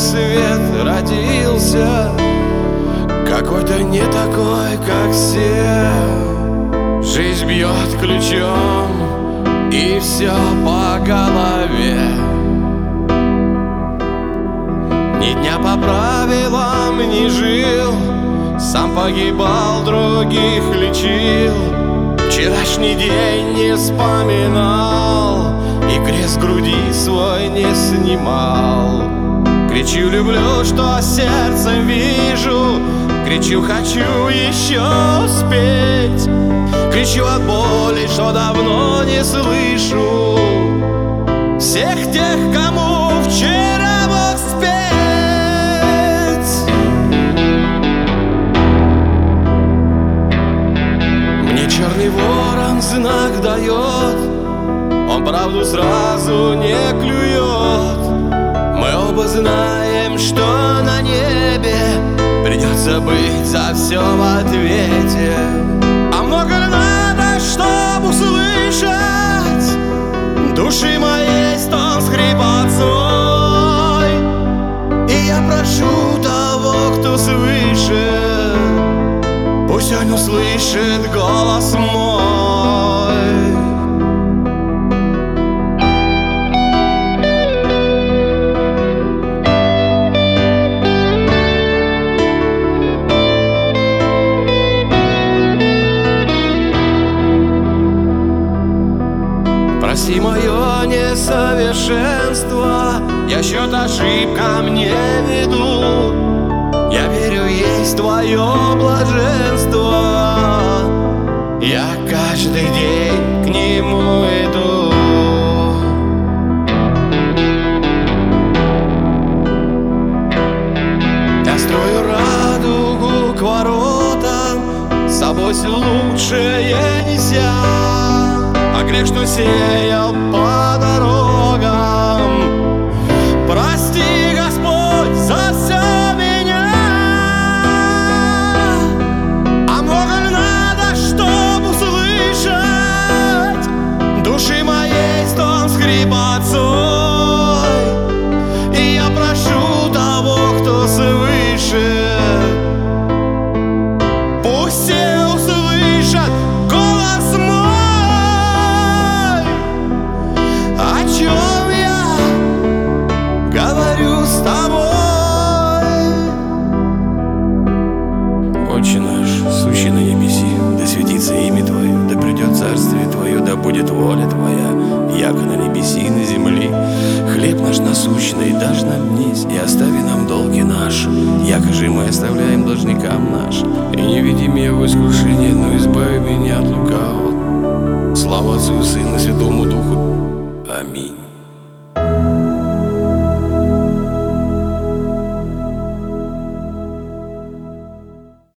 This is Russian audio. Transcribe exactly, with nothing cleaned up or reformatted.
свет родился, какой-то не такой, как все. Жизнь бьет ключом, и все по голове. Ни дня по правилам не жил, сам погибал, других лечил. Вчерашний день не вспоминал и крест груди свой не снимал. Кричу, люблю, что сердцем вижу, кричу, хочу еще спеть. Кричу от боли, что давно не слышу всех тех, кому вчера мог спеть. Мне черный ворон знак дает, он правду сразу не клюет. Мы оба знаем, что на небе придется быть за все в ответе. А много ли надо, чтобы услышать души моей стон хрипотцой? И я прошу того, кто свыше, пусть он услышит голос мой. Прости мое несовершенство, я счет ошибкам не веду. Я верю, есть твое блаженство, я каждый день к нему иду. Я строю радугу к воротам, с собой лучшее неся. А грех, что сеял по дорогам, прости, Господь, за все меня. А много ли надо, чтобы услышать души моей стон с хрипотцой? И я прошу того, кто свыше, пусть все услышат голос мой. Отче наш, сущий на небеси, да светится имя Твое, да придет царствие Твое, да будет воля Твоя, яко на небеси и на земли. Хлеб наш насущный дашь нам днесь, и остави нам долги наши, яко же мы оставляем должникам нашим. И не веди меня в искушение, но избави меня от лукавого. Слава Отцу и Сыну и Святому Духу. Аминь.